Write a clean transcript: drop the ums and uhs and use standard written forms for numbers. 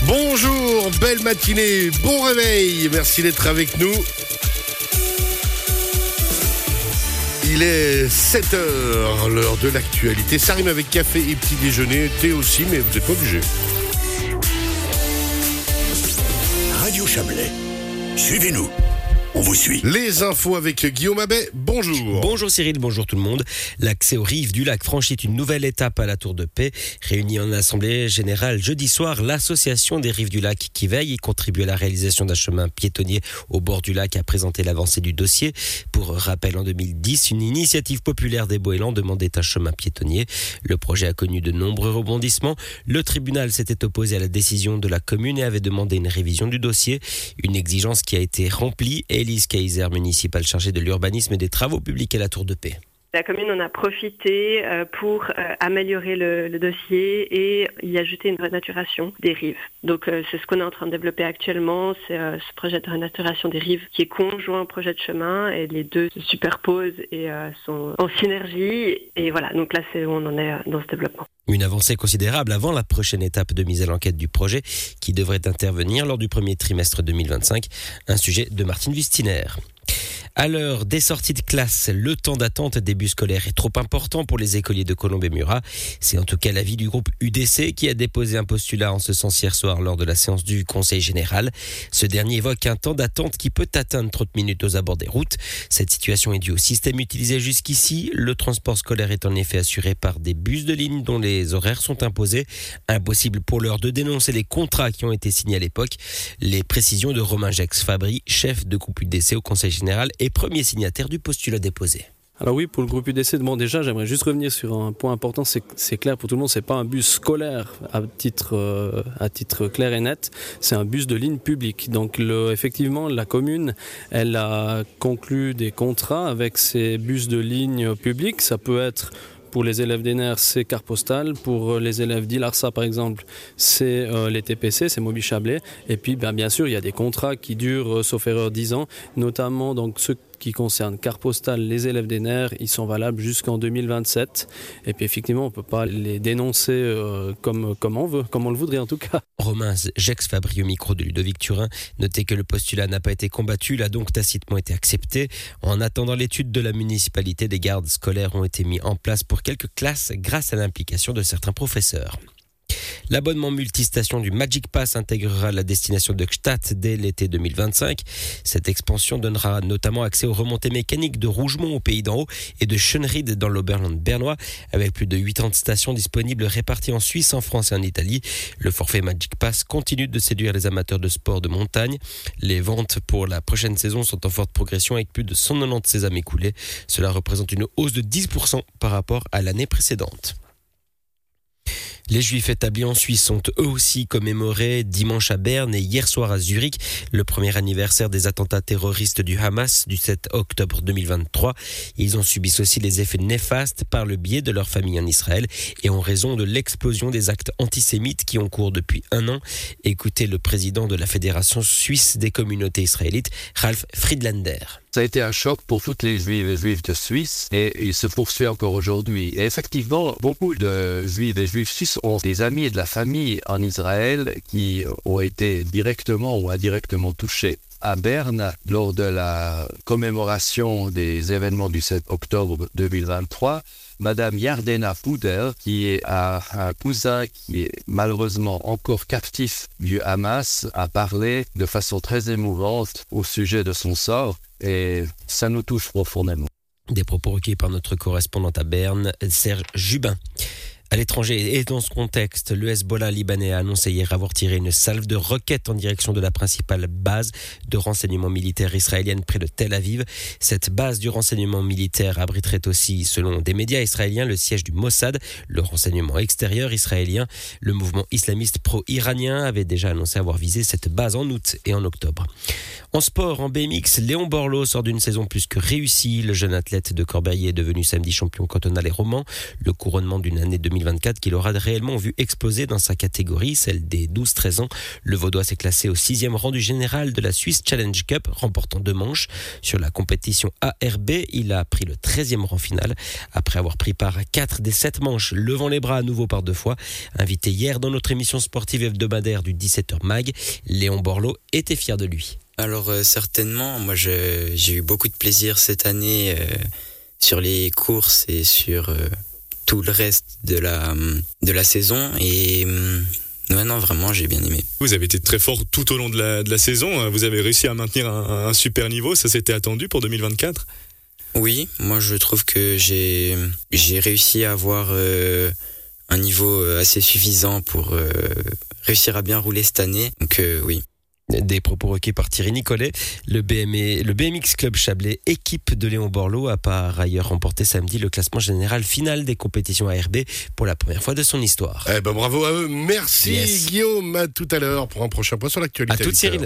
Bonjour, belle matinée, bon réveil, merci d'être avec nous. Il est 7h, l'heure de l'actualité. Ça rime avec café et petit déjeuner, thé aussi, mais vous n'êtes pas obligé. Radio Chablais, suivez-nous, on vous suit. Les infos avec Guillaume Abbé, bonjour. Bonjour Cyril, bonjour tout le monde. L'accès aux rives du lac franchit une nouvelle étape à la Tour de Paix. Réunie en assemblée générale jeudi soir, l'association des rives du lac qui veille et contribue à la réalisation d'un chemin piétonnier au bord du lac a présenté l'avancée du dossier. Pour rappel, en 2010, une initiative populaire des Boélans demandait un chemin piétonnier. Le projet a connu de nombreux rebondissements. Le tribunal s'était opposé à la décision de la commune et avait demandé une révision du dossier. Une exigence qui a été remplie. Élise Kaiser, municipale chargée de l'urbanisme et des travaux publics à la Tour de Paix. La commune en a profité pour améliorer le dossier et y ajouter une renaturation des rives. Donc c'est ce qu'on est en train de développer actuellement, c'est ce projet de renaturation des rives qui est conjoint au projet de chemin et les deux se superposent et sont en synergie. Et voilà, donc là c'est où on en est dans ce développement. Une avancée considérable avant la prochaine étape de mise à l'enquête du projet qui devrait intervenir lors du premier trimestre 2025. Un sujet de Martine Wustiner. À l'heure des sorties de classe, le temps d'attente des bus scolaires est trop important pour les écoliers de Colombes et Murat. C'est en tout cas l'avis du groupe UDC qui a déposé un postulat en ce sens hier soir lors de la séance du Conseil général. Ce dernier évoque un temps d'attente qui peut atteindre 30 minutes aux abords des routes. Cette situation est due au système utilisé jusqu'ici. Le transport scolaire est en effet assuré par des bus de ligne dont les horaires sont imposés. Impossible pour l'heure de dénoncer les contrats qui ont été signés à l'époque. Les précisions de Romain Gex-Fabry, chef de groupe UDC au Conseil général et premier signataire du postulat déposé. Alors oui, pour le groupe UDC, déjà, j'aimerais juste revenir sur un point important, c'est clair pour tout le monde, c'est pas un bus scolaire à titre clair et net, c'est un bus de ligne publique. Donc effectivement, la commune, elle a conclu des contrats avec ces bus de ligne publique. Ça peut être pour les élèves d'ENER, c'est Carte Postale. Pour les élèves d'ILARSA, par exemple, c'est les TPC, c'est Moby Chablais. Et puis, bien sûr, il y a des contrats qui durent, sauf erreur, 10 ans. Notamment, donc, ceux qui concernent Carte Postale, les élèves d'ENER, ils sont valables jusqu'en 2027. Et puis, effectivement, on ne peut pas les dénoncer comme on veut, comme on le voudrait en tout cas. Romain Gex-Fabry au micro de Ludovic Turin. Notez que le postulat n'a pas été combattu, il a donc tacitement été accepté. En attendant l'étude de la municipalité, des gardes scolaires ont été mis en place pour quelques classes grâce à l'implication de certains professeurs. L'abonnement multistation du Magic Pass intégrera la destination de Gstaad dès l'été 2025. Cette expansion donnera notamment accès aux remontées mécaniques de Rougemont au Pays d'en Haut et de Schönried dans l'Oberland bernois, avec plus de 80 stations disponibles réparties en Suisse, en France et en Italie. Le forfait Magic Pass continue de séduire les amateurs de sport de montagne. Les ventes pour la prochaine saison sont en forte progression avec plus de 190 sésames écoulés. Cela représente une hausse de 10% par rapport à l'année précédente. Les Juifs établis en Suisse sont eux aussi commémorés dimanche à Berne et hier soir à Zurich, le premier anniversaire des attentats terroristes du Hamas du 7 octobre 2023. Ils ont subi aussi les effets néfastes par le biais de leur famille en Israël et en raison de l'explosion des actes antisémites qui ont cours depuis un an. Écoutez le président de la Fédération suisse des communautés israélites, Ralf Friedlander. Ça a été un choc pour toutes les juifs de Suisse et il se poursuit encore aujourd'hui. Et effectivement, beaucoup de juifs et juifs suisses ont des amis et de la famille en Israël qui ont été directement ou indirectement touchés. À Berne, lors de la commémoration des événements du 7 octobre 2023, Madame Yardena Pouder, qui a un cousin qui est malheureusement encore captif du Hamas, a parlé de façon très émouvante au sujet de son sort et ça nous touche profondément. Des propos recueillis par notre correspondante à Berne, Serge Jubin. À l'étranger et dans ce contexte, le Hezbollah libanais a annoncé hier avoir tiré une salve de roquettes en direction de la principale base de renseignement militaire israélienne près de Tel Aviv. Cette base du renseignement militaire abriterait aussi, selon des médias israéliens, le siège du Mossad, le renseignement extérieur israélien. Le mouvement islamiste pro-iranien avait déjà annoncé avoir visé cette base en août et en octobre. En sport, en BMX, Léon Borloo sort d'une saison plus que réussie. Le jeune athlète de Corbeil est devenu samedi champion cantonal et roman. Le couronnement d'une année 2020 2024 qu'il aura réellement vu exploser dans sa catégorie, celle des 12-13 ans. Le Vaudois s'est classé au 6e rang du général de la Swiss Challenge Cup, remportant 2 manches. Sur la compétition ARB, il a pris le 13e rang final, après avoir pris part à 4 des 7 manches, levant les bras à nouveau par 2 fois. Invité hier dans notre émission sportive hebdomadaire du 17h Mag, Léon Borloo était fier de lui. Alors certainement, moi j'ai eu beaucoup de plaisir cette année sur les courses et sur tout le reste de la saison et ouais, non, vraiment j'ai bien aimé. Vous avez été très fort tout au long de la saison, vous avez réussi à maintenir un super niveau, ça s'était attendu pour 2024 ? Oui, moi je trouve que j'ai réussi à avoir un niveau assez suffisant pour réussir à bien rouler cette année, donc oui. Des propos recueillis par Thierry Nicolet. Le BMX Club Chablais, équipe de Léon Borloo, a par ailleurs remporté samedi le classement général final des compétitions ARB pour la première fois de son histoire. Bravo à eux. Merci Guillaume. À tout à l'heure pour un prochain point sur l'actualité. À toute Cyril.